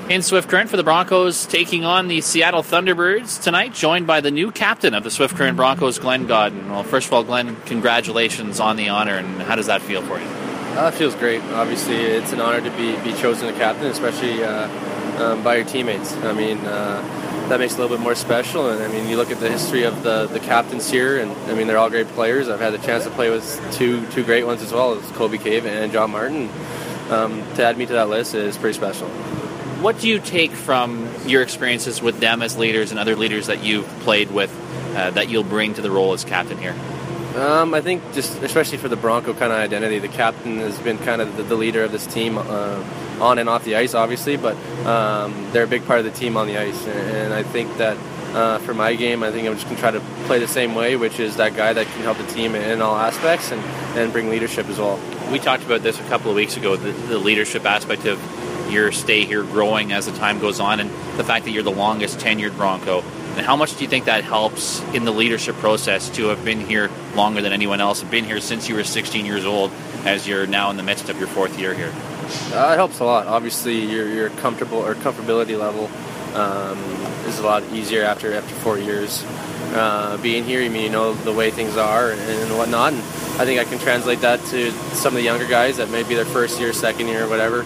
In Swift Current for the Broncos, taking on the Seattle Thunderbirds tonight, joined by the new captain of the Swift Current Broncos, Glenn Godden. Well, first of all, Glenn, congratulations on the honor, and how does that feel for you? It feels great. Obviously, it's an honor to be chosen a captain, especially by your teammates. I mean, that makes it a little bit more special. And I mean, you look at the history of the captains here, and I mean, they're all great players. I've had the chance to play with two great ones as well, as Colby Cave and John Martin. To add me to that list is pretty special. What do you take from your experiences with them as leaders and other leaders that you've played with that you'll bring to the role as captain here? I think just especially for the Bronco kind of identity, the captain has been kind of the leader of this team on and off the ice, obviously, but they're a big part of the team on the ice. And I think that for my game, I think I'm just going to try to play the same way, which is that guy that can help the team in all aspects and bring leadership as well. We talked about this a couple of weeks ago, the leadership aspect of your stay here growing as the time goes on, and the fact that you're the longest tenured Bronco. And how much do you think that helps in the leadership process to have been here longer than anyone else, been here since you were 16 years old, as you're now in the midst of your fourth year here? It helps a lot. Obviously, your comfortability level is a lot easier after 4 years being here. I mean, you know the way things are and whatnot. And I think I can translate that to some of the younger guys that may be their first year, second year, or whatever.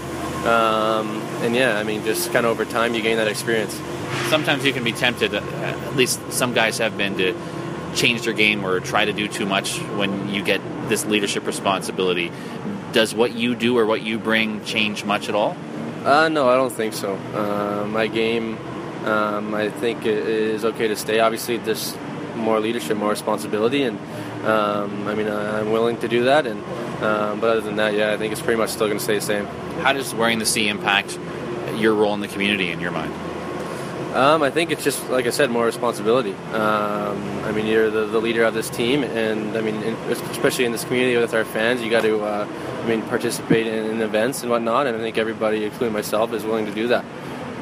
And yeah, I mean, just kind of over time, you gain that experience. Sometimes you can be tempted, at least some guys have been, to change their game or try to do too much when you get this leadership responsibility. Does what you do or what you bring change much at all? No, I don't think so. My game, I think it is okay to stay. Obviously, there's more leadership, more responsibility, and I mean, I'm willing to do that. And but other than that, yeah, I think it's pretty much still going to stay the same. How does wearing the C impact your role in the community in your mind? I think it's just, like I said, more responsibility. I mean, you're the leader of this team, and I mean, especially in this community with our fans, you got to, participate in events and whatnot. And I think everybody, including myself, is willing to do that.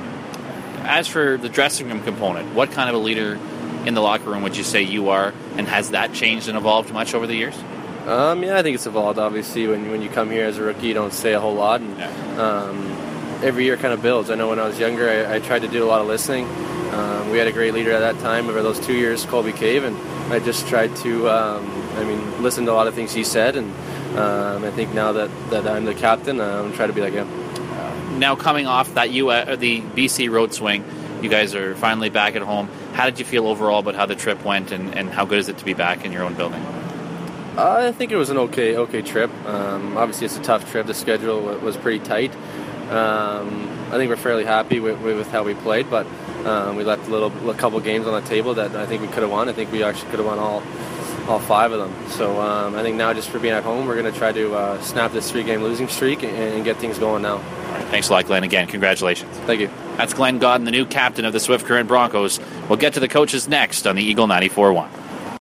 As for the dressing room component, what kind of a leader in the locker room would you say you are, and has that changed and evolved much over the years? Yeah, I think it's evolved. Obviously, when you come here as a rookie, you don't say a whole lot, and every year kind of builds. I know when I was younger, I tried to do a lot of listening. We had a great leader at that time over those 2 years, Colby Cave, and I just tried to, listen to a lot of things he said, and I think now that I'm the captain, I'm trying to be like him. Now coming off that the BC road swing, you guys are finally back at home. How did you feel overall about how the trip went, and how good is it to be back in your own building? I think it was an okay trip. Obviously, it's a tough trip. The schedule was pretty tight. I think we're fairly happy with how we played, but we left a couple games on the table that I think we could have won. I think we actually could have won all 5 of them. So I think now, just for being at home, we're going to try to snap this 3-game losing streak and get things going now. All right, thanks a lot, Glenn. Again, congratulations. Thank you. That's Glenn Godden, the new captain of the Swift Current Broncos. We'll get to the coaches next on the Eagle 94.1.